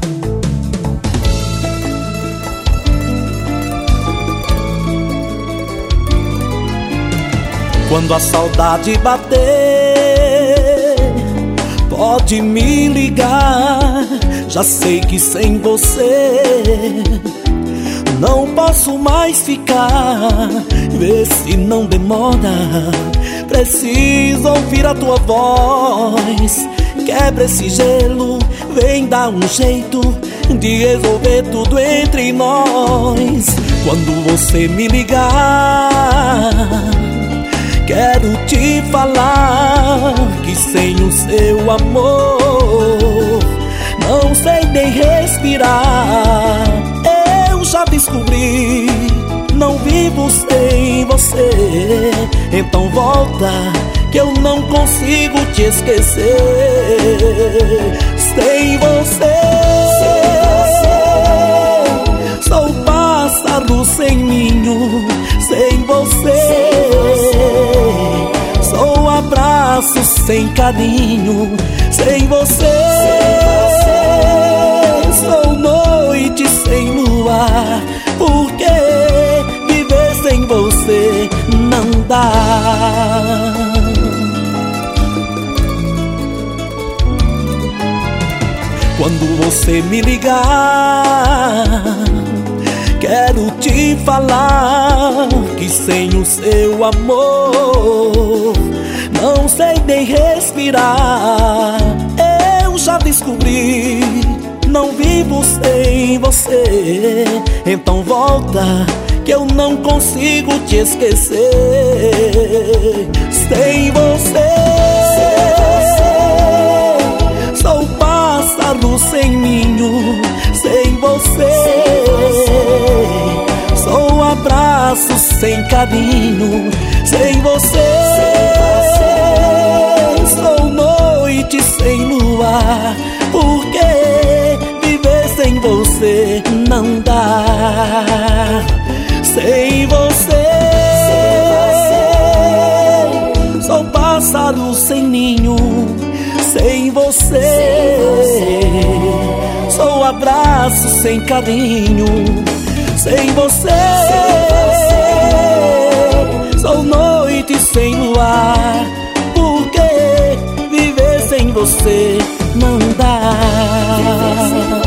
Quando a saudade bater, pode me ligar. Já sei que sem você não posso mais ficar. Vê se não demora, preciso ouvir a tua voz. Quebra esse gelo, vem dar um jeito de resolver tudo entre nós. Quando você me ligar, quero te falar que sem o seu amor não sei nem respirar. Eu já descobri, não vivo sem você. Então volta, que eu não consigo te esquecer. Sem você, sou pássaro sem ninho. Sem você, sou abraço sem carinho. Sem você, sou noite sem luar. Porque viver sem você não dá. Quando você me ligar, quero te falar que sem o seu amor não sei nem respirar. Eu já descobri, não vivo sem você. Então volta, que eu não consigo te esquecer. Sem você, sou pássaro sem ninho. Sem você, sou abraço sem carinho. Sem você, sou noite sem luar. Porque viver sem você não dá. Sem você, sou pássaro sem ninho. Sem você, sou abraço sem carinho. Sem você, sou noite sem luar. Porque viver sem você não dá.